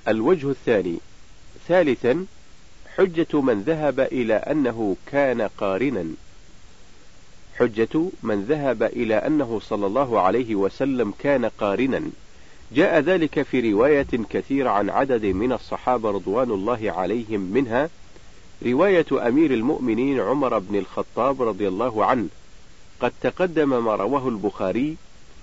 الوجه الثاني: ثالثا، حجة من ذهب إلى أنه كان قارنا. حجة من ذهب إلى أنه صلى الله عليه وسلم كان قارنا، جاء ذلك في رواية كثيرة عن عدد من الصحابة رضوان الله عليهم، منها رواية أمير المؤمنين عمر بن الخطاب رضي الله عنه. قد تقدم ما رواه البخاري.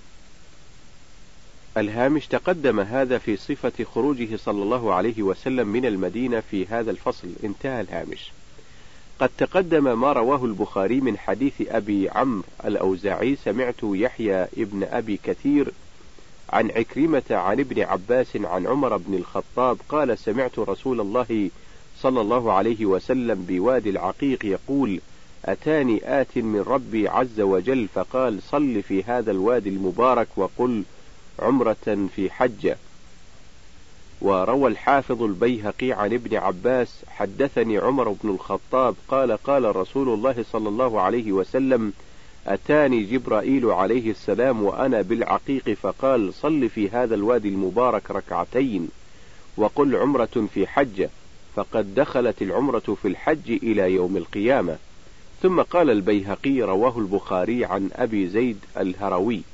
الهامش: تقدم هذا في صفة خروجه صلى الله عليه وسلم من المدينة في هذا الفصل. انتهى الهامش. قد تقدم ما رواه البخاري من حديث أبي عمرو الأوزاعي: سمعت يحيى ابن أبي كثير عن عكرمة عن ابن عباس عن عمر بن الخطاب قال: سمعت رسول الله صلى الله عليه وسلم بوادي العقيق يقول: أتاني آت من ربي عز وجل فقال: صل في هذا الوادي المبارك وقل عمرة في حجة. وروى الحافظ البيهقي عن ابن عباس: حدثني عمر بن الخطاب قال: قال رسول الله صلى الله عليه وسلم: أتاني جبرائيل عليه السلام وأنا بالعقيق فقال: صل في هذا الوادي المبارك ركعتين وقل عمرة في حجة، فقد دخلت العمرة في الحج إلى يوم القيامة. ثم قال البيهقي: رواه البخاري عن أبي زيد الهروي.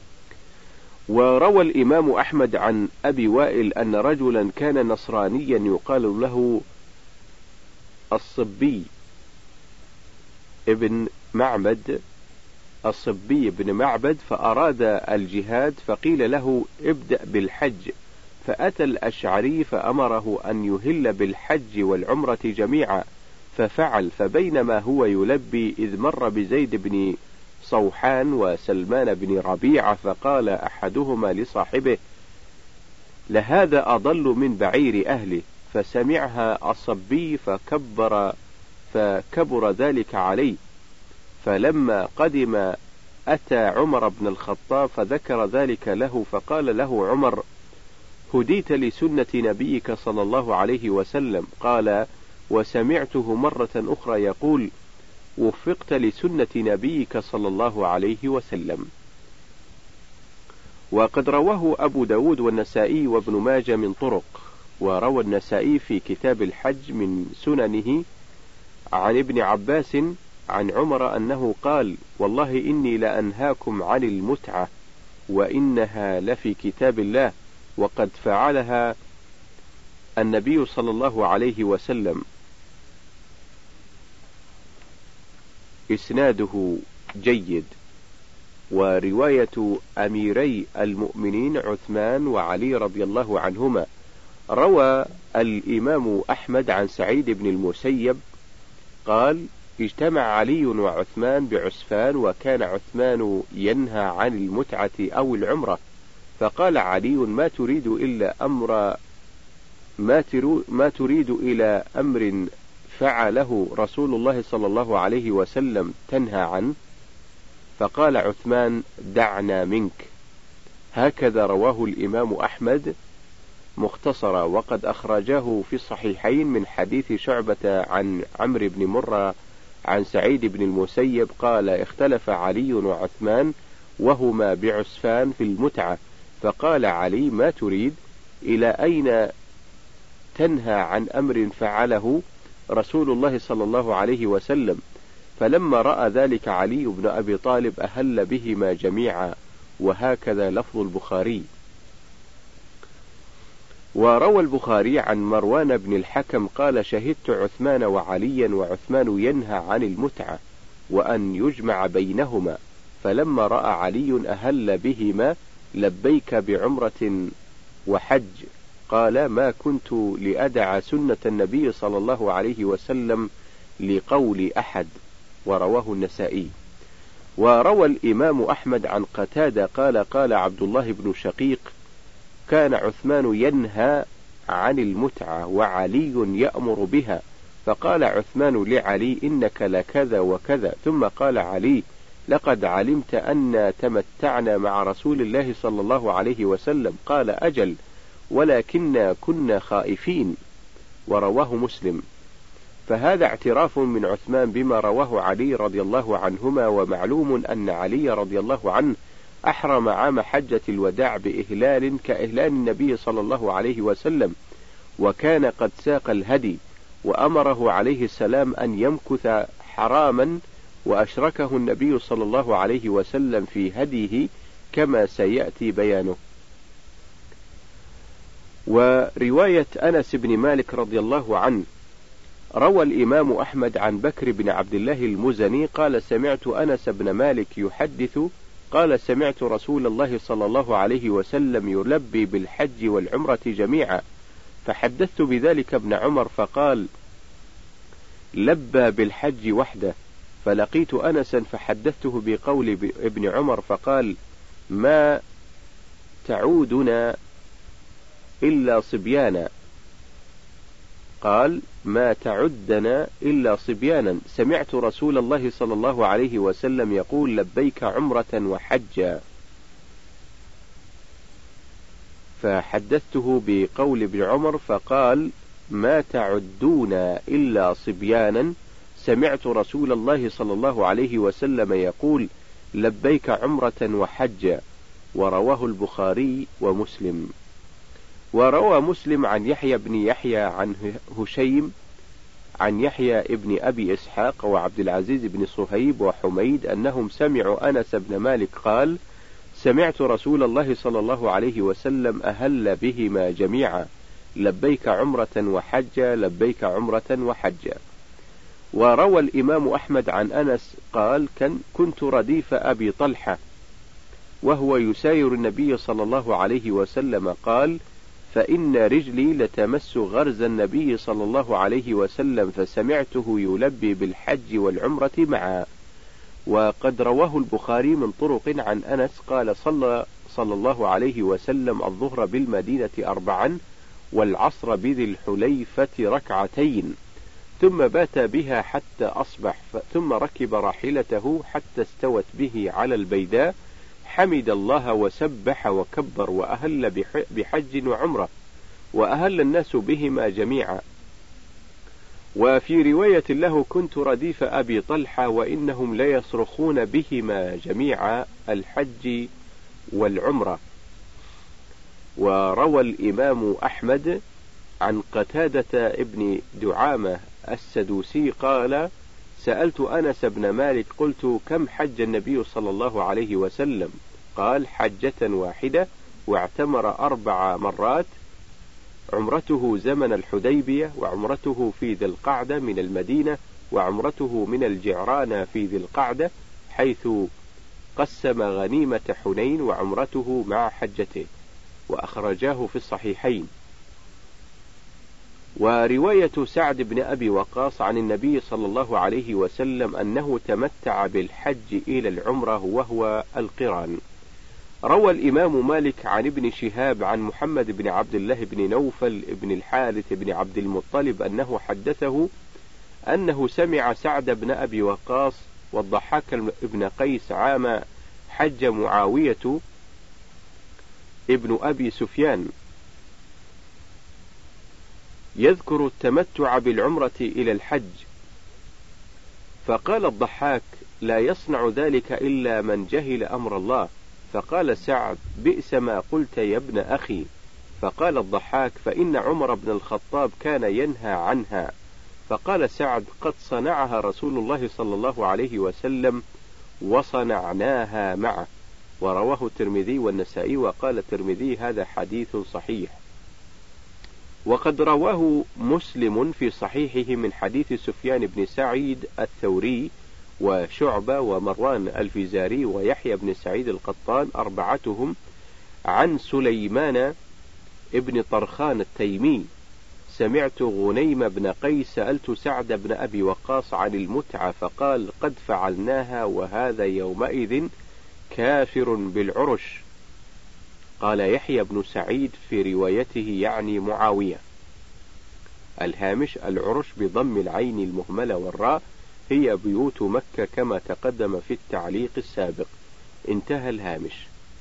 وروى الإمام أحمد عن أبي وائل أن رجلا كان نصرانيا يقال له الصبي بن معبد، فأراد الجهاد فقيل له: ابدأ بالحج. فأتى الأشعري فأمره أن يهل بالحج والعمرة جميعا، ففعل. فبينما هو يلبي إذ مر بزيد بن صوحان وسلمان بن ربيعة، فقال أحدهما لصاحبه: لهذا أضل من بعير أهله. فسمعها الصبي فكبر ذلك عليه. فلما قدم أتى عمر بن الخطاب فذكر ذلك له، فقال له عمر: هديت لسنة نبيك صلى الله عليه وسلم. قال: وسمعته مرة أخرى يقول: وفقت لسنة نبيك صلى الله عليه وسلم. وقد رواه أبو داود والنسائي وابن ماجه من طرق. وروى النسائي في كتاب الحج من سننه عن ابن عباس عن عمر أنه قال: والله إني لأنهاكم عن المتعة وإنها لفي كتاب الله وقد فعلها النبي صلى الله عليه وسلم. إسناده جيد. ورواية أميري المؤمنين عثمان وعلي رضي الله عنهما: روى الإمام أحمد عن سعيد بن المسيب قال: اجتمع علي وعثمان بعسفان، وكان عثمان ينهى عن المتعة أو العمرة، فقال علي: ما تريد إلى أمر فعله رسول الله صلى الله عليه وسلم تنهى عنه؟ فقال عثمان: دعنا منك. هكذا رواه الإمام أحمد مختصرا. وقد أخرجاه في الصحيحين من حديث شعبة عن عمرو بن مرة عن سعيد بن المسيب قال: اختلف علي وعثمان وهما بعسفان في المتعة، فقال علي: ما تريد؟ إلى أين تنهى عن أمر فعله رسول الله صلى الله عليه وسلم؟ فلما رأى ذلك علي بن أبي طالب أهل بهما جميعا. وهكذا لفظ البخاري. وروى البخاري عن مروان بن الحكم قال: شهدت عثمان وعليا وعثمان ينهى عن المتعة وأن يجمع بينهما، فلما رأى علي أهل بهما: لبيك بعمرة وحج. قال: ما كنت لأدع سنة النبي صلى الله عليه وسلم لقول أحد. ورواه النسائي. وروى الإمام أحمد عن قتادة قال: قال عبد الله بن شقيق: كان عثمان ينهى عن المتعة وعلي يأمر بها، فقال عثمان لعلي: إنك لكذا وكذا. ثم قال علي: لقد علمت أن تمتعنا مع رسول الله صلى الله عليه وسلم. قال: أجل، ولكن كنا خائفين. ورواه مسلم. فهذا اعتراف من عثمان بما رواه علي رضي الله عنهما. ومعلوم أن علي رضي الله عنه أحرم عام حجة الوداع بإهلال كإهلال النبي صلى الله عليه وسلم، وكان قد ساق الهدي، وأمره عليه السلام أن يمكث حراما، وأشركه النبي صلى الله عليه وسلم في هديه كما سيأتي بيانه. ورواية أنس بن مالك رضي الله عنه: روى الإمام أحمد عن بكر بن عبد الله المزني قال: سمعت أنس بن مالك يحدث قال: سمعت رسول الله صلى الله عليه وسلم يلبي بالحج والعمرة جميعا، فحدثت بذلك ابن عمر فقال: لبى بالحج وحده. فلقيت أنسا فحدثته بقول ابن عمر فقال: ما تعودنا إلا صبيانا. قال: ما تعدنا إلا صبيانا، سمعت رسول الله صلى الله عليه وسلم يقول: لبيك عمرة وحجا. فحدثته بقول ابن عمر فقال: ما تعدون إلا صبيانا، سمعت رسول الله صلى الله عليه وسلم يقول: لبيك عمرة وحجا. ورواه البخاري ومسلم. وروى مسلم عن يحيى بن يحيى عن هشيم عن يحيى ابن أبي إسحاق وعبد العزيز بن صهيب وحميد أنهم سمعوا أنس بن مالك قال: سمعت رسول الله صلى الله عليه وسلم أهل بهما جميعا: لبيك عمرة وحجا، لبيك عمرة وحجا. وروى الإمام أحمد عن أنس قال: كنت رديف أبي طلحة وهو يساير النبي صلى الله عليه وسلم، قال: فإن رجلي لتمس غرز النبي صلى الله عليه وسلم، فسمعته يلبي بالحج والعمرة معا. وقد رواه البخاري من طرق عن أنس قال: صلى الله عليه وسلم الظهر بالمدينة 4 والعصر بذي الحليفة 2 ثم بات بها حتى أصبح، ثم ركب راحلته حتى استوت به على البيداء، حمد الله وسبح وكبر وأهل بحج وعمرة، وأهل الناس بهما جميعا. وفي رواية له: كنت رديف أبي طلحة وإنهم ليصرخون بهما جميعا الحج والعمرة. وروى الإمام أحمد عن قتادة ابن دعامة السدوسي قال: سألت أنس بن مالك قلت: كم حج النبي صلى الله عليه وسلم؟ قال: حجة واحدة، واعتمر 4 مرات، عمرته زمن الحديبية، وعمرته في ذي القعدة من المدينة، وعمرته من الجعرانة في ذي القعدة حيث قسم غنيمة حنين، وعمرته مع حجته. وأخرجاه في الصحيحين. ورواية سعد بن أبي وقاص عن النبي صلى الله عليه وسلم أنه تمتع بالحج إلى العمرة وهو القران. روى الإمام مالك عن ابن شهاب عن محمد بن عبد الله بن نوفل بن الحارث بن عبد المطلب أنه حدثه أنه سمع سعد بن أبي وقاص والضحاك بن قيس عام حج معاوية ابن أبي سفيان يذكر التمتع بالعمرة إلى الحج، فقال الضحاك: لا يصنع ذلك إلا من جهل أمر الله. فقال سعد: بئس ما قلت يا ابن أخي. فقال الضحاك: فإن عمر بن الخطاب كان ينهى عنها. فقال سعد: قد صنعها رسول الله صلى الله عليه وسلم وصنعناها معه. ورواه الترمذي والنسائي. وقال الترمذي: هذا حديث صحيح. وقد رواه مسلم في صحيحه من حديث سفيان بن سعيد الثوري وشعبة ومروان الفزاري ويحيى بن سعيد القطان 4 عن سليمان ابن طرخان التيمي: سمعت غنيم بن قيس سألت سعد بن أبي وقاص عن المتعة فقال: قد فعلناها وهذا يومئذ كافر بالعرش. قال يحيى بن سعيد في روايته يعني معاوية. الهامش: العرش بضم العين المهملة والراء هي بيوت مكة كما تقدم في التعليق السابق. انتهى الهامش.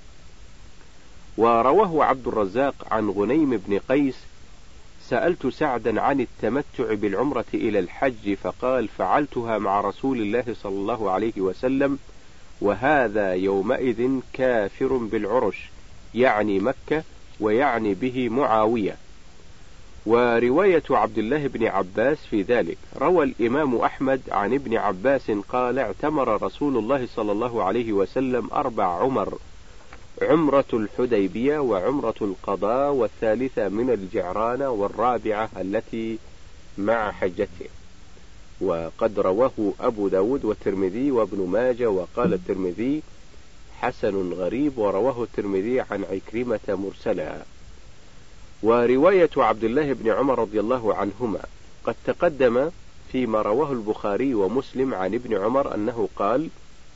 ورواه عبد الرزاق عن غنيم بن قيس: سألت سعدا عن التمتع بالعمرة إلى الحج فقال: فعلتها مع رسول الله صلى الله عليه وسلم وهذا يومئذ كافر بالعرش، يعني مكة، ويعني به معاوية. ورواية عبد الله بن عباس في ذلك: روى الإمام أحمد عن ابن عباس قال: اعتمر رسول الله صلى الله عليه وسلم 4 عمر: عمرة الحديبية، وعمرة القضاء، والثالثة من الجعرانة، والرابعة التي مع حجته. وقد رواه أبو داود والترمذي وابن ماجه، وقال الترمذي: حسن غريب. ورواه الترمذي عن عكرمة مرسلا. ورواية عبد الله بن عمر رضي الله عنهما قد تقدم فيما رواه البخاري ومسلم عن ابن عمر أنه قال: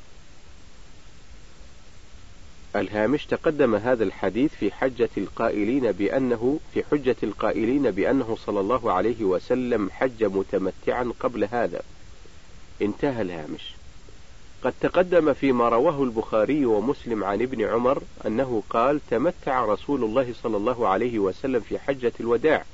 الهامش: تقدم هذا الحديث في حجة القائلين بأنه صلى الله عليه وسلم حج متمتعا قبل هذا. انتهى الهامش. قد تقدم فيما رواه البخاري ومسلم عن ابن عمر أنه قال: تمتع رسول الله صلى الله عليه وسلم في حجة الوداع،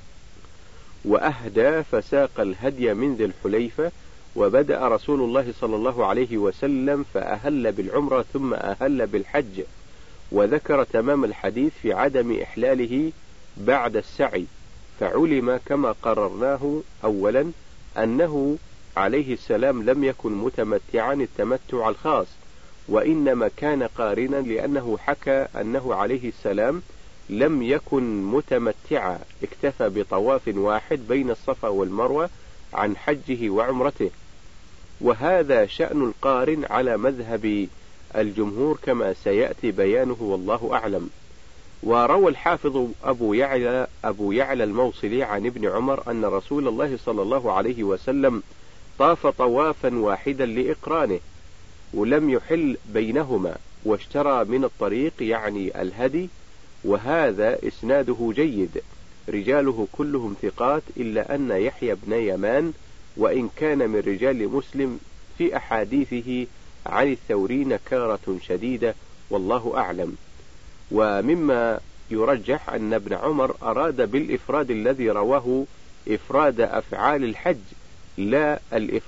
وأهدى فساق الهدي من ذي الحليفة، وبدأ رسول الله صلى الله عليه وسلم فأهل بالعمرة ثم أهل بالحج، وذكر تمام الحديث في عدم إحلاله بعد السعي، فعلم كما قررناه أولا أنه عليه السلام لم يكن متمتعا التمتع الخاص، وإنما كان قارنا، لأنه حكى أنه عليه السلام لم يكن متمتعا، اكتفى بطواف واحد بين الصفا والمروة عن حجه وعمرته، وهذا شأن القارن على مذهب الجمهور كما سيأتي بيانه والله أعلم. وروى الحافظ أبو يعلى الموصلي عن ابن عمر أن رسول الله صلى الله عليه وسلم طاف طوافا واحدا لإقرانه، ولم يحل بينهما، واشترى من الطريق يعني الهدي، وهذا إسناده جيد، رجاله كلهم ثقات إلا أن يحيى بن يمان وإن كان من رجال مسلم في أحاديثه عن الثوري نكارة شديدة، والله أعلم. ومما يرجح أن ابن عمر أراد بالإفراد الذي رواه إفراد أفعال الحج، لا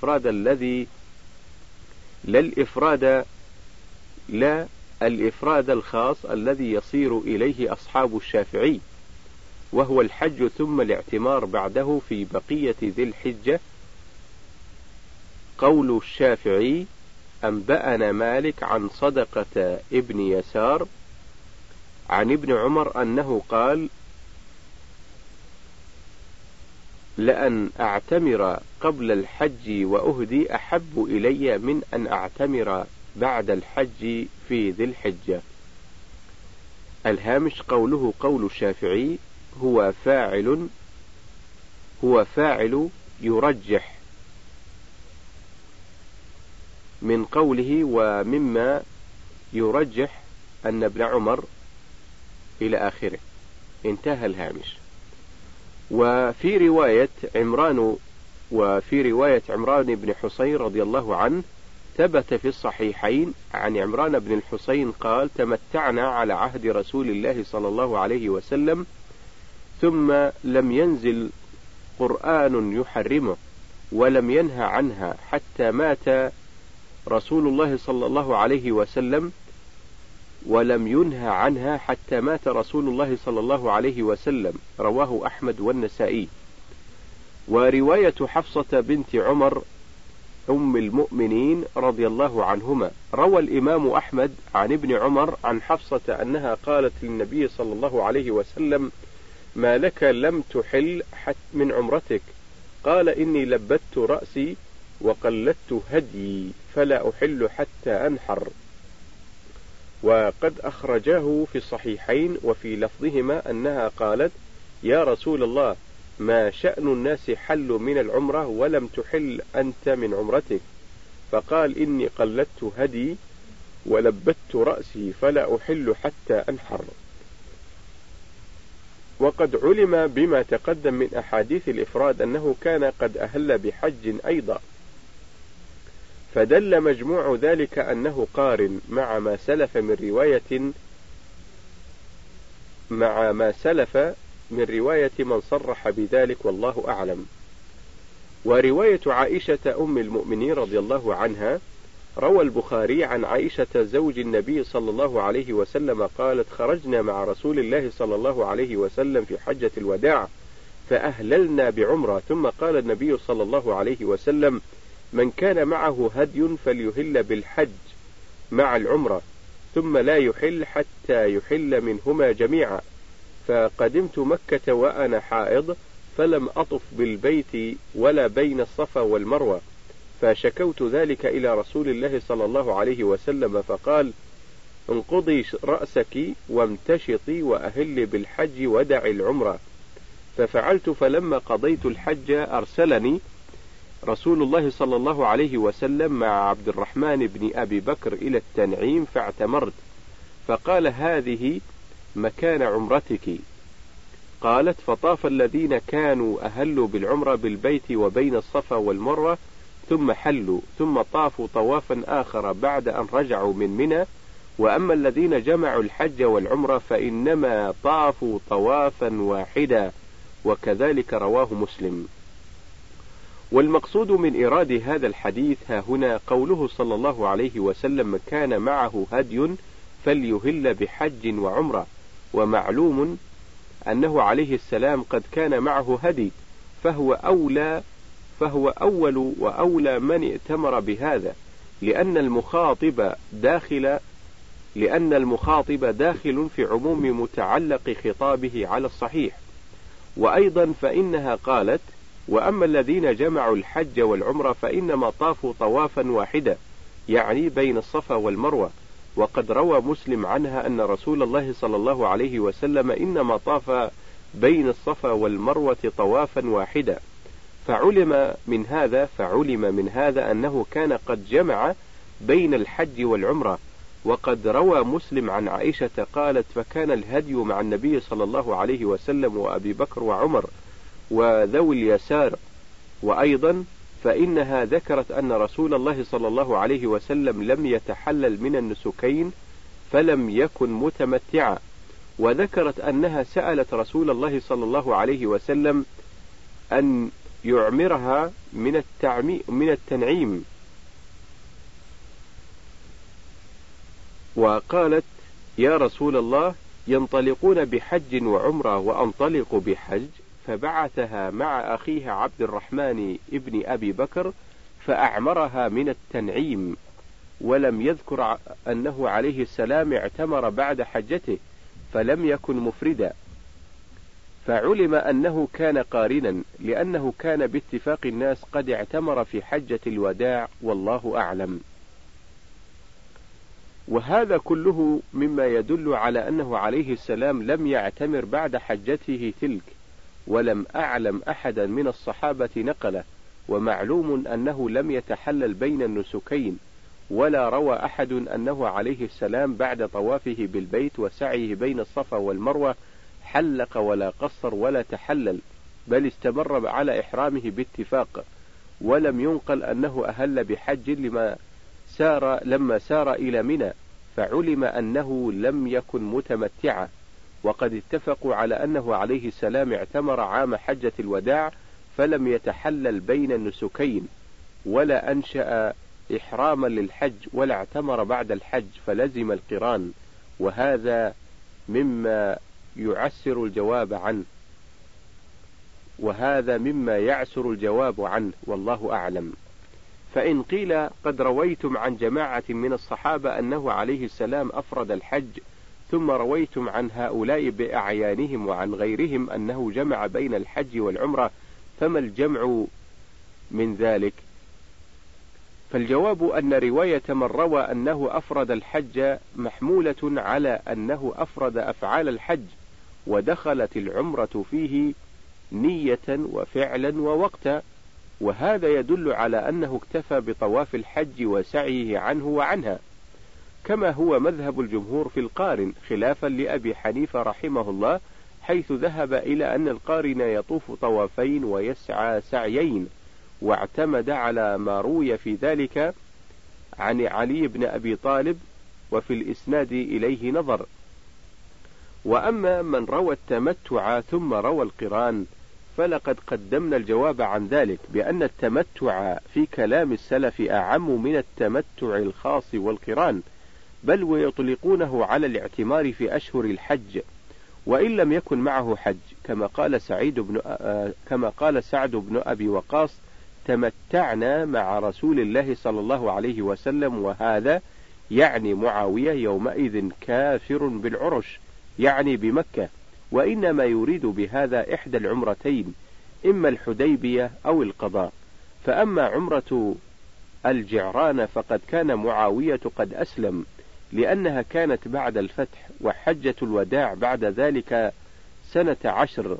الإفراد الخاص الذي يصير إليه أصحاب الشافعي، وهو الحج ثم الاعتمار بعده في بقية ذي الحجة. قول الشافعي: أنبأنا مالك عن صدقة ابن يسار عن ابن عمر أنه قال: لأن أعتمر قبل الحج وأهدي أحب إلي من أن أعتمر بعد الحج في ذي الحجة. الهامش: قوله قول الشافعي هو فاعل يرجح من قوله ومما يرجح أن ابن عمر إلى آخره. انتهى الهامش. وفي رواية عمران بن حسين رضي الله عنه ثبت في الصحيحين عن عمران بن الحسين قال: تمتعنا على عهد رسول الله صلى الله عليه وسلم، ثم لم ينزل قرآن يحرمه، ولم ينهى عنها حتى مات رسول الله صلى الله عليه وسلم، ولم ينهى عنها حتى مات رسول الله صلى الله عليه وسلم. رواه أحمد والنسائي. ورواية حفصة بنت عمر أم المؤمنين رضي الله عنهما: روى الإمام أحمد عن ابن عمر عن حفصة أنها قالت للنبي صلى الله عليه وسلم: ما لك لم تحل من عمرتك؟ قال: إني لبت رأسي وقلدت هدي، فلا أحل حتى أنحر. وقد أخرجاه في الصحيحين، وفي لفظهما أنها قالت: يا رسول الله، ما شأن الناس حلوا من العمرة ولم تحل أنت من عمرتك؟ فقال: إني قلدت هدي ولبت رأسي، فلا أحل حتى أنحر. وقد علم بما تقدم من أحاديث الإفراد أنه كان قد أهل بحج أيضا، فدل مجموع ذلك أنه قارن مع ما سلف من رواية من صرح بذلك، والله أعلم. ورواية عائشة أم المؤمنين رضي الله عنها: روى البخاري عن عائشة زوج النبي صلى الله عليه وسلم قالت: خرجنا مع رسول الله صلى الله عليه وسلم في حجة الوداع، فأهللنا بعمرة. ثم قال النبي صلى الله عليه وسلم: من كان معه هدي فليهل بالحج مع العمرة، ثم لا يحل حتى يحل منهما جميعا. فقدمت مكة وأنا حائض، فلم أطف بالبيت ولا بين الصفا والمروة، فشكوت ذلك إلى رسول الله صلى الله عليه وسلم، فقال: انقضي رأسك وامتشطي وأهل بالحج ودع العمرة. ففعلت، فلما قضيت الحج أرسلني رسول الله صلى الله عليه وسلم مع عبد الرحمن بن أبي بكر إلى التنعيم فاعتمرت، فقال: هذه مكان عمرتك. قالت: فطاف الذين كانوا أهلوا بالعمرة بالبيت وبين الصفا والمروة ثم حلوا، ثم طافوا طوافا آخر بعد أن رجعوا من منى. وأما الذين جمعوا الحج والعمرة فإنما طافوا طوافا واحدا، وكذلك رواه مسلم. والمقصود من إيراد هذا الحديث ها هنا قوله صلى الله عليه وسلم: كان معه هدي فليهل بحج وعمرة. ومعلوم أنه عليه السلام قد كان معه هدي، فهو أول وأولى من ائتمر بهذا، لأن المخاطب داخل في عموم متعلق خطابه على الصحيح. وأيضا فإنها قالت: وأما الذين جمعوا الحج والعمرة فإنما طافوا طوافا واحدا، يعني بين الصفا والمروة. وقد روى مسلم عنها أن رسول الله صلى الله عليه وسلم إنما طاف بين الصفا والمروة طوافا واحدا. فعلم من هذا أنه كان قد جمع بين الحج والعمرة. وقد روى مسلم عن عائشة قالت: فكان الهدي مع النبي صلى الله عليه وسلم وأبي بكر وعمر وذوي اليسار. وأيضا فإنها ذكرت أن رسول الله صلى الله عليه وسلم لم يتحلل من النسكين فلم يكن متمتعا. وذكرت أنها سألت رسول الله صلى الله عليه وسلم أن يعمرها من التنعيم، وقالت: يا رسول الله، ينطلقون بحج وعمرة وأنطلق بحج؟ فبعثها مع أخيها عبد الرحمن ابن أبي بكر فأعمرها من التنعيم، ولم يذكر أنه عليه السلام اعتمر بعد حجته فلم يكن مفردا. فعلم أنه كان قارنا، لأنه كان باتفاق الناس قد اعتمر في حجة الوداع، والله أعلم. وهذا كله مما يدل على أنه عليه السلام لم يعتمر بعد حجته تلك، ولم أعلم أحدا من الصحابة نقله. ومعلوم أنه لم يتحلل بين النسكين، ولا روى أحد أنه عليه السلام بعد طوافه بالبيت وسعيه بين الصفا والمروة حلق ولا قصر ولا تحلل، بل استمر على إحرامه باتفاق. ولم ينقل أنه أهل بحج لما سار إلى منى، فعلم أنه لم يكن متمتعا. وقد اتفقوا على أنه عليه السلام اعتمر عام حجة الوداع فلم يتحلل بين النسكين، ولا أنشأ إحراما للحج، ولا اعتمر بعد الحج فلزم القران. وهذا مما يعسر الجواب عنه، والله أعلم. فإن قيل قد رويتم عن جماعة من الصحابة أنه عليه السلام أفرد الحج، ثم رويتم عن هؤلاء بأعيانهم وعن غيرهم أنه جمع بين الحج والعمرة، فما الجمع من ذلك؟ فالجواب أن رواية من روى أنه أفرد الحج محمولة على أنه أفرد أفعال الحج، ودخلت العمرة فيه نية وفعلا ووقتا. وهذا يدل على أنه اكتفى بطواف الحج وسعيه عنه وعنها، كما هو مذهب الجمهور في القارن، خلافا لأبي حنيفة رحمه الله، حيث ذهب إلى أن القارن يطوف طوافين ويسعى سعيين، واعتمد على ما روي في ذلك عن علي بن أبي طالب، وفي الإسناد إليه نظر. وأما من روى التمتع ثم روى القران فلقد قدمنا الجواب عن ذلك بأن التمتع في كلام السلف أعم من التمتع الخاص والقران، بل ويطلقونه على الاعتمار في أشهر الحج وإن لم يكن معه حج، كما قال سعد بن أبي وقاص: تمتعنا مع رسول الله صلى الله عليه وسلم، وهذا يعني معاوية يومئذ كافر بالعرش، يعني بمكة، وإنما يريد بهذا إحدى العمرتين، إما الحديبية أو القضاء. فأما عمرة الجعران فقد كان معاوية قد أسلم، لأنها كانت بعد الفتح، وحجة الوداع بعد ذلك سنة 10،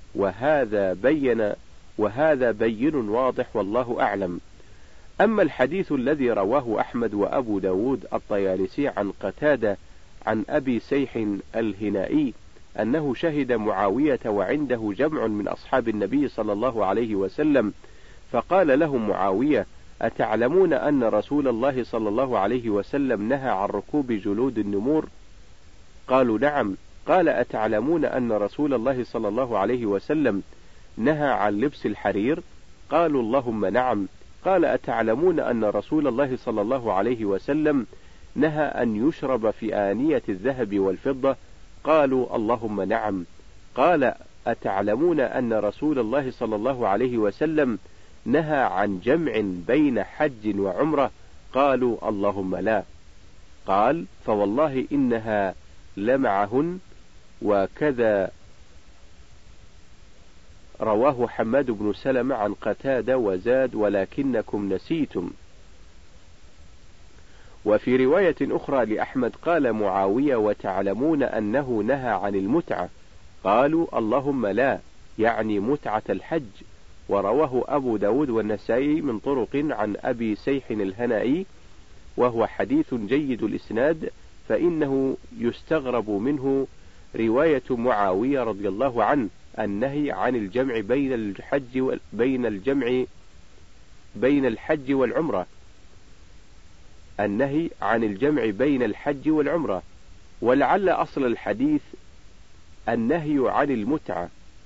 وهذا بين واضح، والله أعلم. أما الحديث الذي رواه أحمد وأبو داود الطيالسي عن قتادة عن أبي سيح الهنائي أنه شهد معاوية وعنده جمع من أصحاب النبي صلى الله عليه وسلم، فقال لهم معاوية: أتعلمون أن رسول الله صلى الله عليه وسلم نهى عن ركوب جلود النمور؟ قالوا: نعم. قال: أتعلمون أن رسول الله صلى الله عليه وسلم نهى عن لبس الحرير؟ قالوا: اللهم نعم. قال: أتعلمون أن رسول الله صلى الله عليه وسلم نهى أن يشرب في آنية الذهب والفضة؟ قالوا: اللهم نعم. قال: أتعلمون أن رسول الله صلى الله عليه وسلم نهى عن جمع بين حج وعمرة؟ قالوا: اللهم لا. قال: فوالله إنها لمعهن. وكذا رواه حماد بن سلمة عن قتادة وزاد: ولكنكم نسيتم. وفي رواية أخرى لأحمد قال معاوية: وتعلمون أنه نهى عن المتعة؟ قالوا: اللهم لا، يعني متعة الحج. ورواه أبو داود والنسائي من طرق عن أبي سيح الهنائي، وهو حديث جيد الإسناد، فإنه يستغرب منه رواية معاوية رضي الله عنه النهي عن الجمع بين الحج والعمرة، النهي عن الجمع بين الحج والعمرة، ولعل أصل الحديث النهي عن المتعة،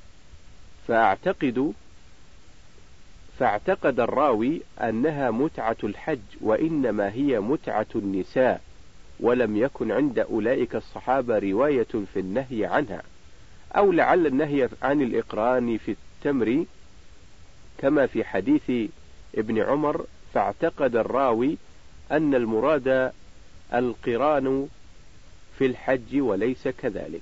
فاعتقد الراوي أنها متعة الحج، وإنما هي متعة النساء، ولم يكن عند أولئك الصحابة رواية في النهي عنها. أو لعل النهي عن الإقران في التمر كما في حديث ابن عمر، فاعتقد الراوي أن المراد القران في الحج وليس كذلك.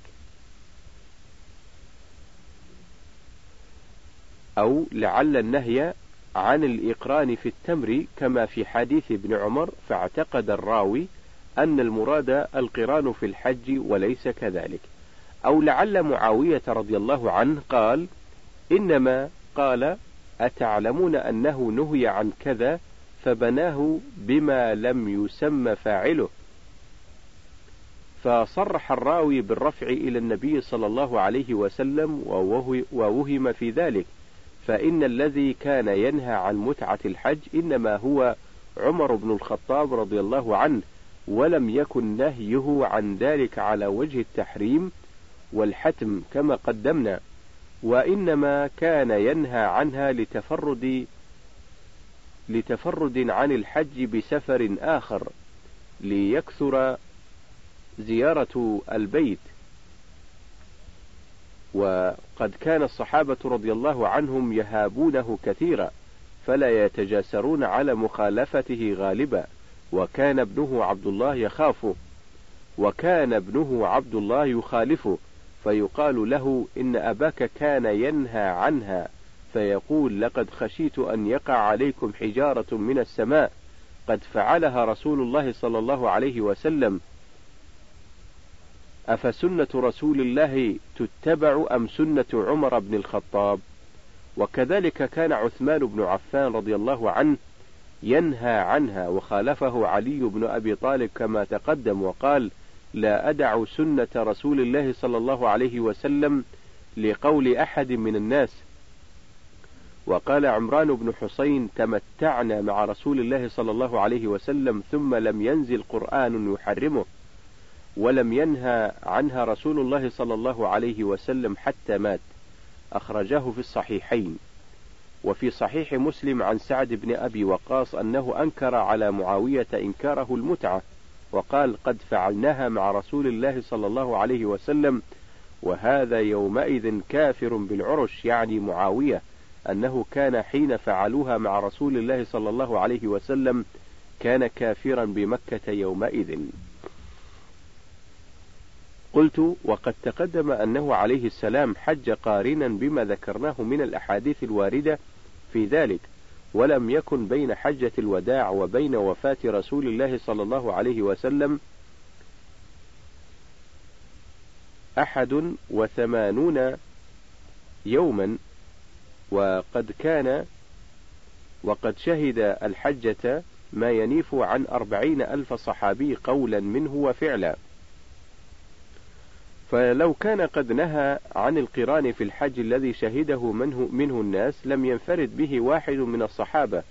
أو لعل النهي عن الإقران في التمر كما في حديث ابن عمر، فاعتقد الراوي أن المراد القران في الحج وليس كذلك. أو لعل معاوية رضي الله عنه قال: إنما قال: أتعلمون أنه نهي عن كذا، فبناه بما لم يسم فاعله، فصرح الراوي بالرفع إلى النبي صلى الله عليه وسلم، ووهم في ذلك، فإن الذي كان ينهى عن متعة الحج إنما هو عمر بن الخطاب رضي الله عنه، ولم يكن نهيه عن ذلك على وجه التحريم والحتم كما قدمنا، وإنما كان ينهى عنها لتفرد عن الحج بسفر آخر، ليكثر زيارة البيت. وقد كان الصحابة رضي الله عنهم يهابونه كثيرا، فلا يتجاسرون على مخالفته غالبا، وكان ابنه عبد الله يخالفه، فيقال له: إن أباك كان ينهى عنها، فيقول: لقد خشيت أن يقع عليكم حجارة من السماء، قد فعلها رسول الله صلى الله عليه وسلم، أفسنة رسول الله تتبع أم سنة عمر بن الخطاب؟ وكذلك كان عثمان بن عفان رضي الله عنه ينهى عنها، وخالفه علي بن أبي طالب كما تقدم، وقال: لا أدع سنة رسول الله صلى الله عليه وسلم لقول أحد من الناس. وقال عمران بن حسين: تمتعنا مع رسول الله صلى الله عليه وسلم ثم لم ينزل قرآن يحرمه، ولم ينهى عنها رسول الله صلى الله عليه وسلم حتى مات. أخرجاه في الصحيحين. وفي صحيح مسلم عن سعد بن أبي وقاص أنه أنكر على معاوية إنكاره المتعة، وقال: قد فعلناها مع رسول الله صلى الله عليه وسلم، وهذا يومئذ كافر بالعرش، يعني معاوية، أنه كان حين فعلوها مع رسول الله صلى الله عليه وسلم كان كافرا بمكة يومئذ. قلت: وقد تقدم أنه عليه السلام حج قارنا بما ذكرناه من الأحاديث الواردة في ذلك، ولم يكن بين حجة الوداع وبين وفاة رسول الله صلى الله عليه وسلم 81 يوما، وقد شهد الحجة ما ينيف عن 40,000 صحابي قولا منه وفعلا. فلو كان قد نهى عن القران في الحج الذي شهده منه الناس لم ينفرد به واحد من الصحابة،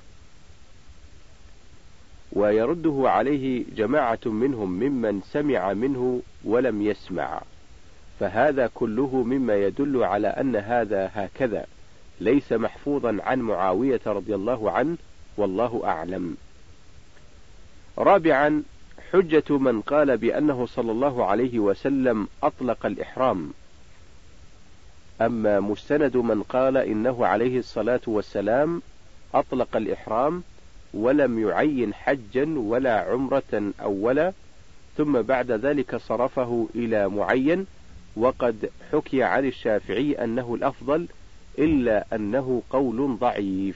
ويرده عليه جماعة منهم ممن سمع منه ولم يسمع، فهذا كله مما يدل على أن هذا هكذا ليس محفوظا عن معاوية رضي الله عنه، والله أعلم. رابعا: حجة من قال بأنه صلى الله عليه وسلم أطلق الإحرام. أما مستند من قال إنه عليه الصلاة والسلام أطلق الإحرام ولم يعين حجا ولا عمرة أولا، ثم بعد ذلك صرفه إلى معين، وقد حكي عن الشافعي أنه الأفضل، إلا أنه قول ضعيف.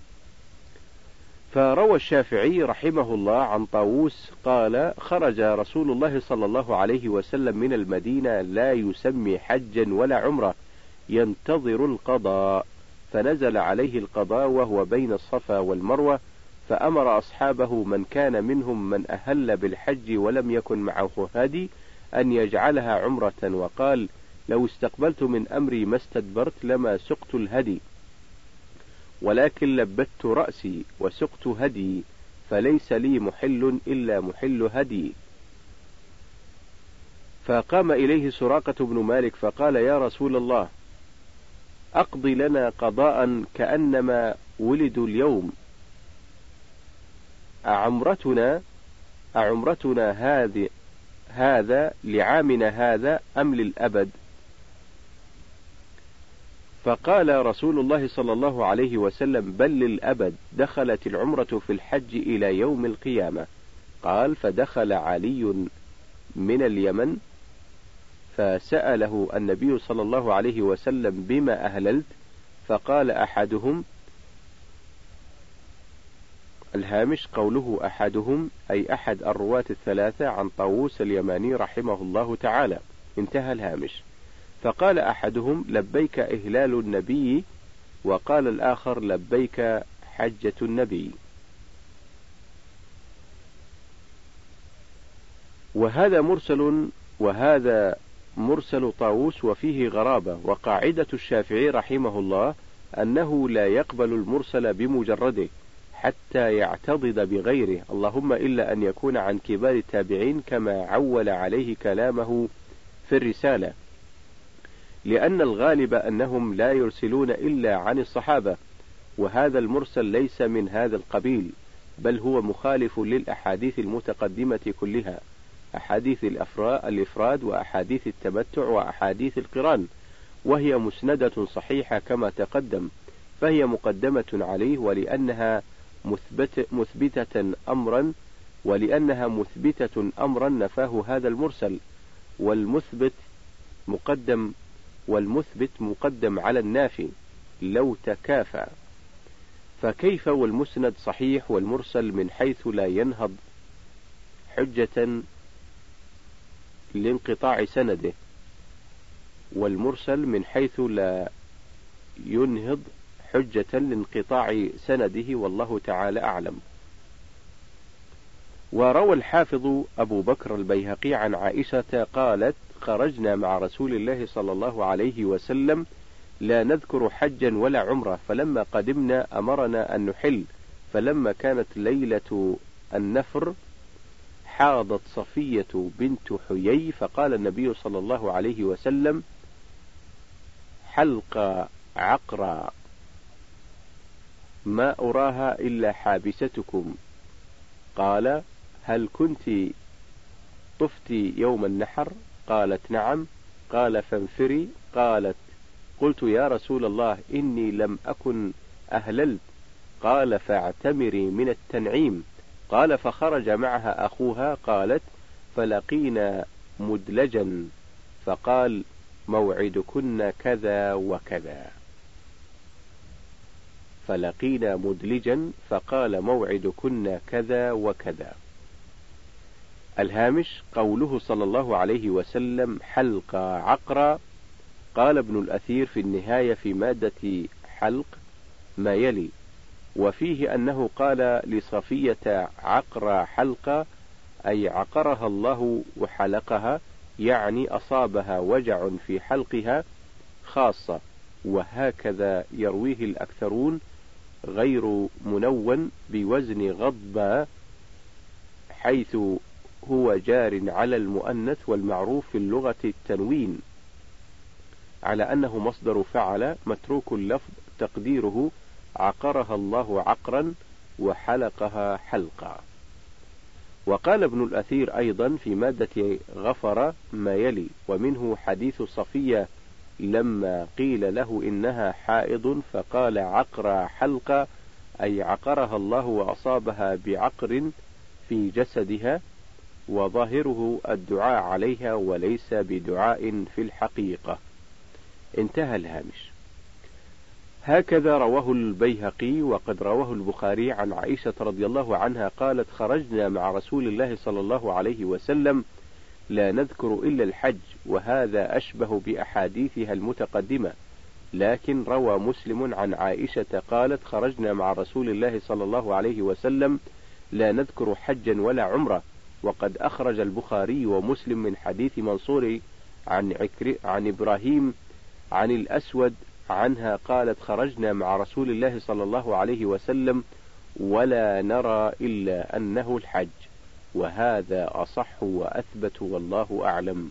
فروى الشافعي رحمه الله عن طاووس قال: خرج رسول الله صلى الله عليه وسلم من المدينة لا يسمي حجا ولا عمرة، ينتظر القضاء، فنزل عليه القضاء وهو بين الصفا والمروة، فأمر أصحابه من كان منهم من أهل بالحج ولم يكن معه هدي أن يجعلها عمرة، وقال: لو استقبلت من أمري ما استدبرت لما سقت الهدي، ولكن لبت رأسي وسقت هدي، فليس لي محل إلا محل هدي. فقام إليه سراقة بن مالك فقال: يا رسول الله، أقضي لنا قضاء كأنما ولدوا اليوم، أعمرتنا هذا لعامنا هذا أم للأبد؟ فقال رسول الله صلى الله عليه وسلم: بل للأبد، دخلت العمرة في الحج إلى يوم القيامة. قال: فدخل علي من اليمن فسأله النبي صلى الله عليه وسلم: بما أهللت؟ فقال أحدهم، الهامش قوله أحدهم أي أحد الرواة الثلاثة عن طاووس اليماني رحمه الله تعالى، انتهى الهامش. فقال أحدهم: لبيك إهلال النبي، وقال الآخر: لبيك حجة النبي. وهذا مرسل طاووس وفيه غرابة. وقاعدة الشافعي رحمه الله أنه لا يقبل المرسل بمجرده حتى يعتضد بغيره، اللهم إلا أن يكون عن كبار التابعين كما عول عليه كلامه في الرسالة، لأن الغالب أنهم لا يرسلون إلا عن الصحابة، وهذا المرسل ليس من هذا القبيل، بل هو مخالف للأحاديث المتقدمة كلها، أحاديث الإفراد وأحاديث التمتع وأحاديث القران، وهي مسندة صحيحة كما تقدم، فهي مقدمة عليه، ولأنها مثبتة أمرا نفاه هذا المرسل، والمثبت مقدم على النافي لو تكافى، فكيف والمسند صحيح والمرسل من حيث لا ينهض حجة لانقطاع سنده، والمرسل من حيث لا ينهض حجة لانقطاع سنده، والله تعالى أعلم. وروى الحافظ أبو بكر البيهقي عن عائشة قالت: خرجنا مع رسول الله صلى الله عليه وسلم لا نذكر حجا ولا عمرة، فلما قدمنا أمرنا أن نحل، فلما كانت ليلة النفر حاضت صفية بنت حيي، فقال النبي صلى الله عليه وسلم: حلق عقرا، ما أراها إلا حابستكم. قال: هل كنت طفتي يوم النحر؟ قالت: نعم. قال فانفري. قالت قلت يا رسول الله إني لم أكن أهللت. قال فاعتمري من التنعيم. قال فخرج معها أخوها. قالت فلقينا مدلجا فقال موعدكن كذا وكذا. فلقينا مدلجا فقال موعدكن كذا وكذا. الهامش قوله صلى الله عليه وسلم حلق عقرا. قال ابن الأثير في النهاية في مادة حلق ما يلي: وفيه أنه قال لصفية عقر حلقة أي عقرها الله وحلقها، يعني أصابها وجع في حلقها خاصة، وهكذا يرويه الأكثرون غير منون بوزن غضب، حيث هو جار على المؤنث، والمعروف في اللغة التنوين على أنه مصدر فعل متروك اللفظ تقديره عقرها الله عقرا وحلقها حلقا. وقال ابن الأثير أيضا في مادة غفر ما يلي: ومنه حديث صفية لما قيل له إنها حائض فقال عقر حلقة أي عقرها الله وأصابها بعقر في جسدها، وظاهره الدعاء عليها وليس بدعاء في الحقيقة. انتهى الهامش. هكذا رواه البيهقي. وقد رواه البخاري عن عائشة رضي الله عنها قالت خرجنا مع رسول الله صلى الله عليه وسلم لا نذكر إلا الحج، وهذا أشبه بأحاديثها المتقدمة. لكن روى مسلم عن عائشة قالت خرجنا مع رسول الله صلى الله عليه وسلم لا نذكر حجا ولا عمرة. وقد أخرج البخاري ومسلم من حديث منصور عن إبراهيم عن الأسود عنها قالت خرجنا مع رسول الله صلى الله عليه وسلم ولا نرى إلا أنه الحج، وهذا أصح وأثبت والله أعلم.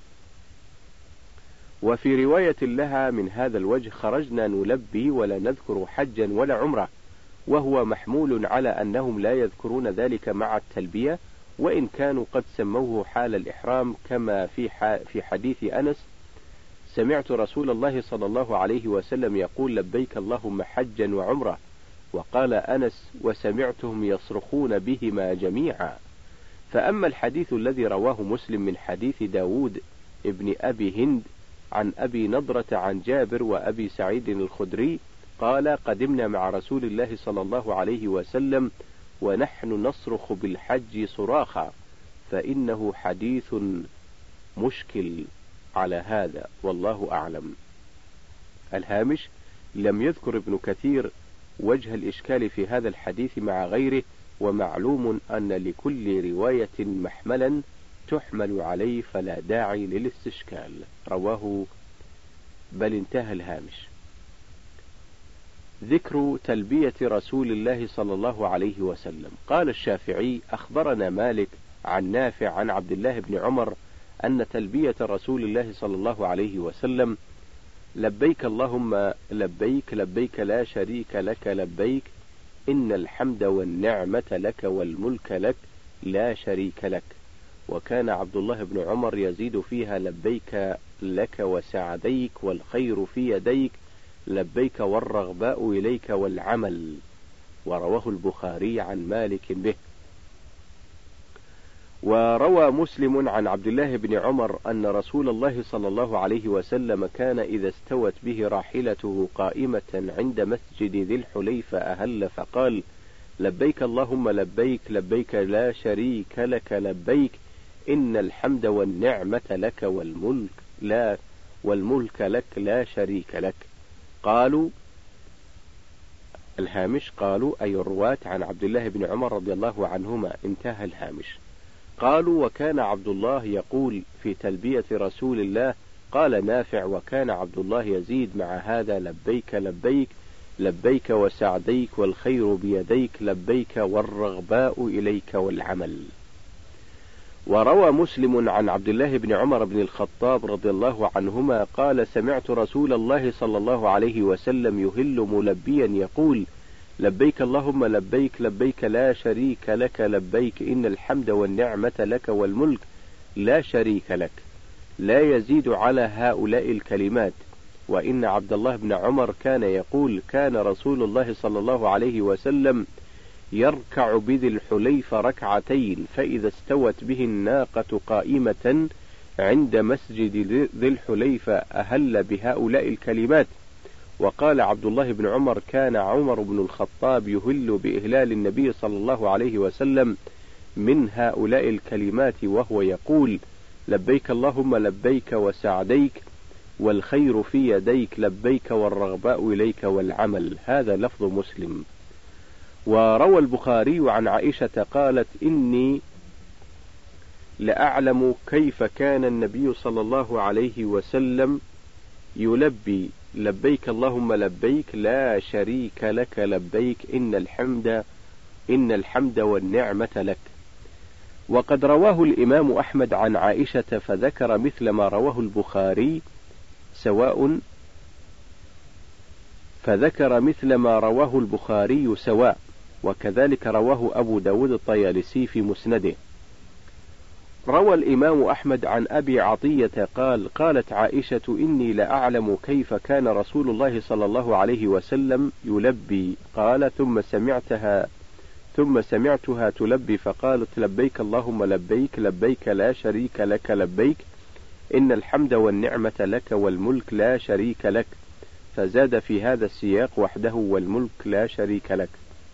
وفي رواية لها من هذا الوجه خرجنا نلبي ولا نذكر حجا ولا عمرة، وهو محمول على أنهم لا يذكرون ذلك مع التلبية، وإن كانوا قد سموه حال الإحرام، كما في حديث أنس سمعت رسول الله صلى الله عليه وسلم يقول لبيك اللهم حجا وعمرة. وقال أنس وسمعتهم يصرخون بهما جميعا. فأما الحديث الذي رواه مسلم من حديث داود ابن أبي هند عن أبي نضرة عن جابر وأبي سعيد الخدري قال قدمنا مع رسول الله صلى الله عليه وسلم ونحن نصرخ بالحج صراخا، فإنه حديث مشكل على هذا والله أعلم. الهامش لم يذكر ابن كثير وجه الإشكال في هذا الحديث مع غيره، ومعلوم أن لكل رواية محملا تحمل عليه فلا داعي للاستشكال. رواه بل انتهى الهامش. ذكر تلبية رسول الله صلى الله عليه وسلم. قال الشافعي أخبرنا مالك عن نافع عن عبد الله بن عمر أن تلبية رسول الله صلى الله عليه وسلم لبيك اللهم لبيك لبيك لا شريك لك لبيك إن الحمد والنعمة لك والملك لك لا شريك لك. وكان عبد الله بن عمر يزيد فيها لبيك لك وسعديك والخير في يديك لبيك والرغباء إليك والعمل. ورواه البخاري عن مالك به. وروى مسلم عن عبد الله بن عمر أن رسول الله صلى الله عليه وسلم كان إذا استوت به راحلته قائمة عند مسجد ذي الحليفة أهل فقال لبيك اللهم لبيك لبيك لا شريك لك لبيك إن الحمد والنعمة لك والملك لك لا شريك لك. قالوا الهامش قالوا أي الرواة عن عبد الله بن عمر رضي الله عنهما. انتهى الهامش. قالوا وكان عبد الله يقول في تلبية رسول الله. قال نافع وكان عبد الله يزيد مع هذا لبيك لبيك لبيك وسعديك والخير بيديك لبيك والرغباء إليك والعمل. وروى مسلم عن عبد الله بن عمر بن الخطاب رضي الله عنهما قال سمعت رسول الله صلى الله عليه وسلم يهل ملبيا يقول لبيك اللهم لبيك لبيك لا شريك لك لبيك إن الحمد والنعمة لك والملك لا شريك لك لا يزيد على هؤلاء الكلمات. وإن عبد الله بن عمر كان يقول: كان رسول الله صلى الله عليه وسلم يركع بذي الحليفة ركعتين، فإذا استوت به الناقة قائمة عند مسجد ذي الحليفة أهل بهؤلاء الكلمات. وقال عبد الله بن عمر: كان عمر بن الخطاب يهل بإهلال النبي صلى الله عليه وسلم من هؤلاء الكلمات، وهو يقول: لبيك اللهم لبيك وسعديك والخير في يديك، لبيك والرغباء إليك والعمل. هذا لفظ مسلم. وروى البخاري عن عائشة قالت: إني لأعلم كيف كان النبي صلى الله عليه وسلم يلبي: لبيك اللهم لبيك لا شريك لك لبيك، إن الحمد والنعمة لك. وقد رواه الإمام أحمد عن عائشة فذكر مثل ما رواه البخاري سواء، وكذلك رواه أبو داود الطيالسي في مسنده. روى الإمام أحمد عن أبي عطية قال: قالت عائشة: إني لأعلم كيف كان رسول الله صلى الله عليه وسلم يلبي. قال: ثم سمعتها تلبي فقالت: لبيك اللهم لبيك، لبيك لا شريك لك لبيك، إن الحمد والنعمة لك والملك لا شريك لك، فزاد في هذا السياق: وحده والملك لا شريك لك.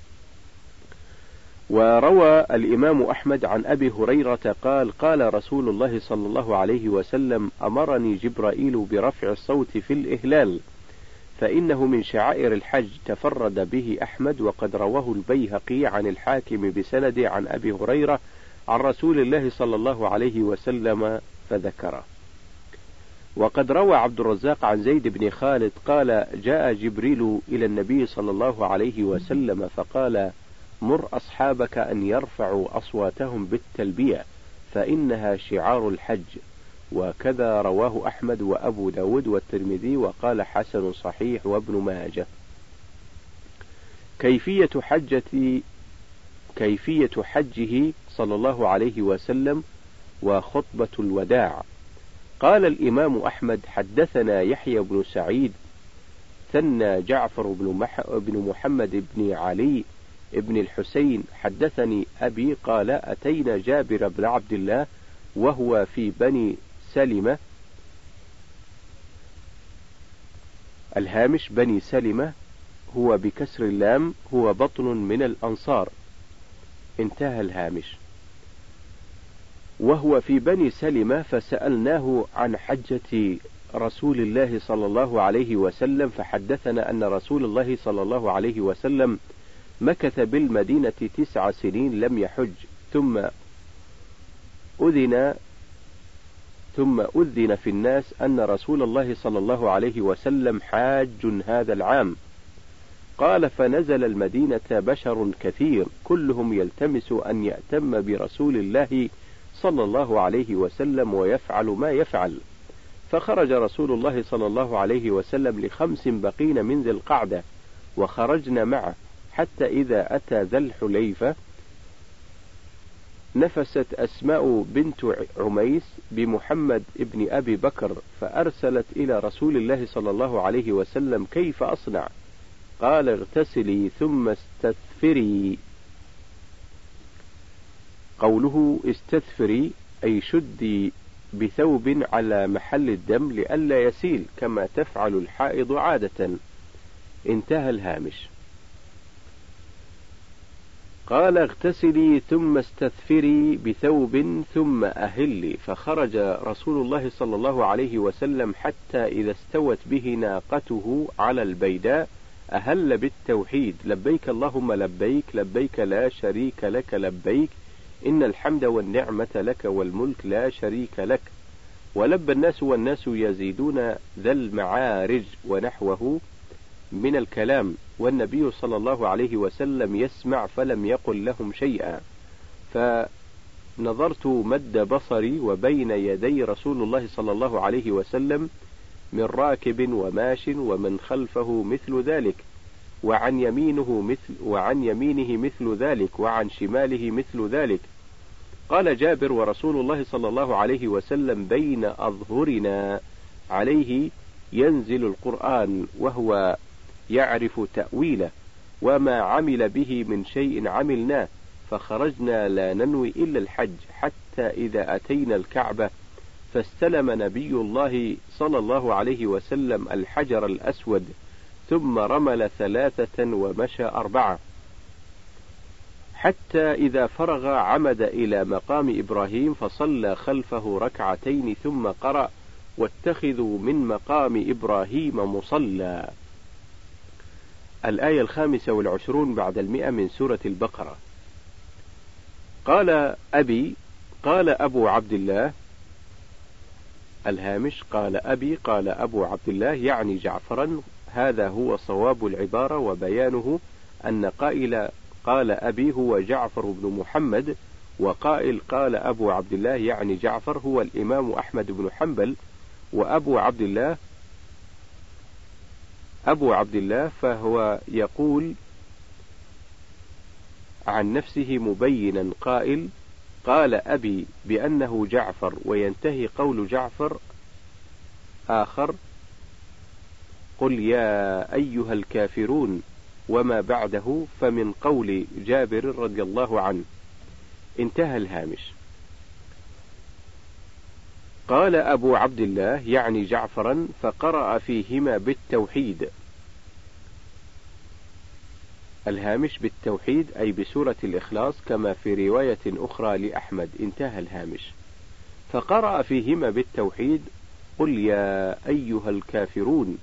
وروى الإمام أحمد عن أبي هريرة قال: قال رسول الله صلى الله عليه وسلم: أمرني جبرائيل برفع الصوت في الإهلال، فإنه من شعائر الحج. تفرد به أحمد، وقد رواه البيهقي عن الحاكم بسند عن أبي هريرة عن رسول الله صلى الله عليه وسلم فذكره. وقد روى عبد الرزاق عن زيد بن خالد قال: جاء جبريل إلى النبي صلى الله عليه وسلم فقال: مر أصحابك أن يرفعوا أصواتهم بالتلبية، فإنها شعار الحج. وكذا رواه أحمد وأبو داود والترمذي، وقال: حسن صحيح، وابن ماجه. كيفية حجه صلى الله عليه وسلم وخطبة الوداع. قال الإمام أحمد: حدثنا يحيى بن سعيد ثنى جعفر بن محمد بن علي ابن الحسين حدثني أبي قال: أتينا جابر بن عبد الله وهو في بني سلمة. الهامش بني سلمة هو بكسر اللام، هو بطن من الأنصار، انتهى الهامش. وهو في بني سلمة، فسألناه عن حجة رسول الله صلى الله عليه وسلم، فحدثنا أن رسول الله صلى الله عليه وسلم مكث بالمدينة 9 سنين لم يحج، ثم أذن في الناس أن رسول الله صلى الله عليه وسلم حاج هذا العام. قال: فنزل المدينة بشر كثير كلهم يلتمس أن يأتم برسول الله صلى الله عليه وسلم ويفعل ما يفعل، فخرج رسول الله صلى الله عليه وسلم ل5 بقين من ذي القعدة، وخرجنا معه، حتى إذا أتى ذا الحليفة نفست أسماء بنت عميس بمحمد ابن أبي بكر، فأرسلت إلى رسول الله صلى الله عليه وسلم: كيف أصنع؟ قال: اغتسلي ثم استثفري. قوله استثفري أي شدي بثوب على محل الدم لئلا يسيل، كما تفعل الحائض عادة، انتهى الهامش. قال: اغتسلي ثم استثفري بثوب ثم أهلي، فخرج رسول الله صلى الله عليه وسلم حتى إذا استوت به ناقته على البيداء أهل بالتوحيد: لبيك اللهم لبيك، لبيك لا شريك لك لبيك، إن الحمد والنعمة لك والملك لا شريك لك. ولبى الناس والناس يزيدون ذا المعارج ونحوه من الكلام، والنبي صلى الله عليه وسلم يسمع فلم يقل لهم شيئا. فنظرت مد بصري وبين يدي رسول الله صلى الله عليه وسلم من راكب وماش ومن خلفه مثل ذلك، وعن يمينه مثل ذلك، وعن شماله مثل ذلك، قال جابر: ورسول الله صلى الله عليه وسلم بين أظهرنا، عليه ينزل القرآن وهو يعرف تأويله، وما عمل به من شيء عملناه، فخرجنا لا ننوي إلا الحج، حتى إذا أتينا الكعبة فاستلم نبي الله صلى الله عليه وسلم الحجر الأسود، ثم رمل 3 ومشى 4، حتى إذا فرغ عمد إلى مقام إبراهيم فصلى خلفه 2 ثم قرأ: واتخذوا من مقام إبراهيم مصلى. الآية 25 بعد 100 من سورة البقرة. قال أبو عبد الله. الهامش: قال أبي قال أبو عبد الله، يعني جعفرا. هذا هو صواب العبارة، وبيانه أن قائل قال أبي هو جعفر بن محمد، وقائل قال أبو عبد الله يعني جعفر هو الإمام أحمد بن حنبل. وأبو عبد الله فهو يقول عن نفسه مبينا قائل: قال أبي بأنه جعفر، وينتهي قول جعفر آخر: قل يا أيها الكافرون، وما بعده فمن قول جابر رضي الله عنه. انتهى الهامش. قال أبو عبد الله يعني جعفرا: فقرأ فيهما بالتوحيد. الهامش: بالتوحيد أي بسورة الإخلاص، كما في رواية أخرى لأحمد. انتهى الهامش. فقرأ فيهما بالتوحيد: قل يا أيها الكافرون،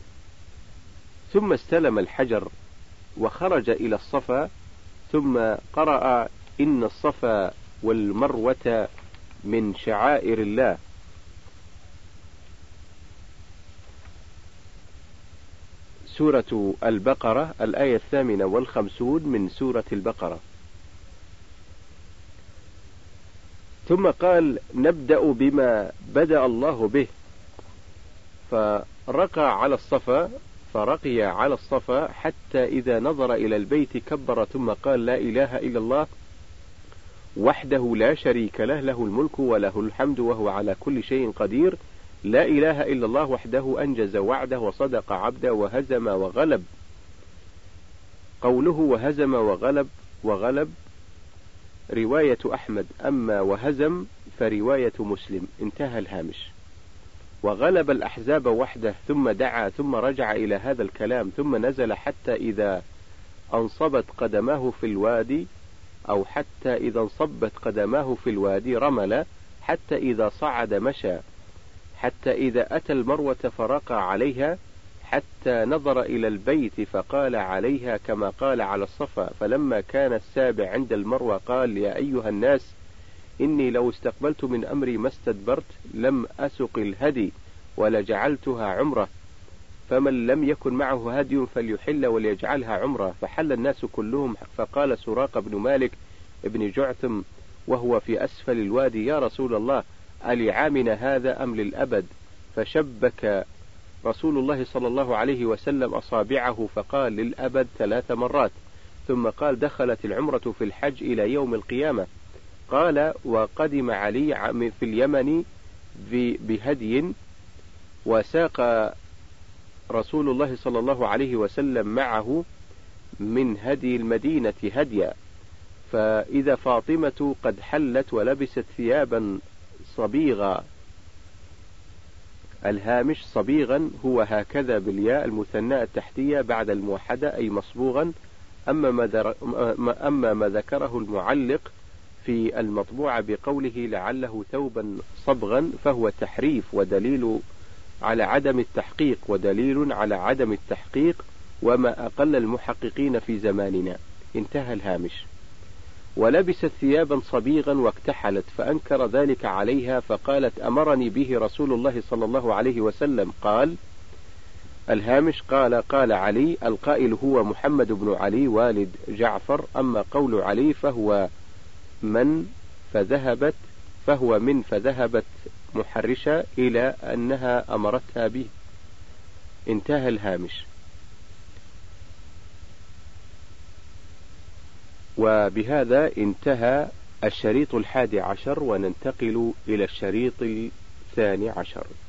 ثم استلم الحجر وخرج إلى الصفا، ثم قرأ: إن الصفا والمروة من شعائر الله. سورة البقرة، الآية 58 من سورة البقرة. ثم قال: نبدأ بما بدأ الله به، فرقي على الصفا حتى إذا نظر إلى البيت كبر، ثم قال: لا إله إلا الله وحده لا شريك له، له الملك وله الحمد وهو على كل شيء قدير، لا إله إلا الله وحده أنجز وعده وصدق عبده وهزم وغلب. قوله وهزم وغلب رواية أحمد، أما وهزم فرواية مسلم. انتهى الهامش. وغلب الأحزاب وحده، ثم دعا، ثم رجع إلى هذا الكلام، ثم نزل حتى إذا انصبت قدماه في الوادي، أو حتى إذا انصبت قدماه في الوادي رمل، حتى إذا صعد مشى، حتى إذا أتى المروة فرقى عليها، حتى نظر إلى البيت فقال عليها كما قال على الصفا. فلما كان السابع عند المروة قال: يا أيها الناس، إني لو استقبلت من أمري ما استدبرت، لم أسق الهدي ولجعلتها عمرة، فمن لم يكن معه هدي فليحل وليجعلها عمرة. فحل الناس كلهم، فقال سراقة بن مالك ابن جعثم وهو في أسفل الوادي: يا رسول الله، ألعامنا هذا أم للأبد؟ فشبك رسول الله صلى الله عليه وسلم أصابعه فقال: للأبد 3 مرات، ثم قال: دخلت العمرة في الحج إلى يوم القيامة. قال: وقدم علي في اليمن بهدي، وساق رسول الله صلى الله عليه وسلم معه من هدي المدينة هديا، فإذا فاطمة قد حلت ولبست ثيابا صبيغا. الهامش: صبيغا هو هكذا بالياء المثناء التحتية بعد الموحدة، أي مصبوغا. أما ما ذكره المعلق في المطبوعة بقوله لعله ثوبا صبغا فهو تحريف ودليل على عدم التحقيق، وما أقل المحققين في زماننا. انتهى الهامش. ولبست ثيابا صبيغا واكتحلت، فأنكر ذلك عليها، فقالت: أمرني به رسول الله صلى الله عليه وسلم. قال الهامش: قال علي، القائل هو محمد بن علي والد جعفر. أما قول علي فهو من فذهبت محرشة إلى أنها أمرتها به. انتهى الهامش. وبهذا انتهى الشريط 11 وننتقل إلى الشريط 12.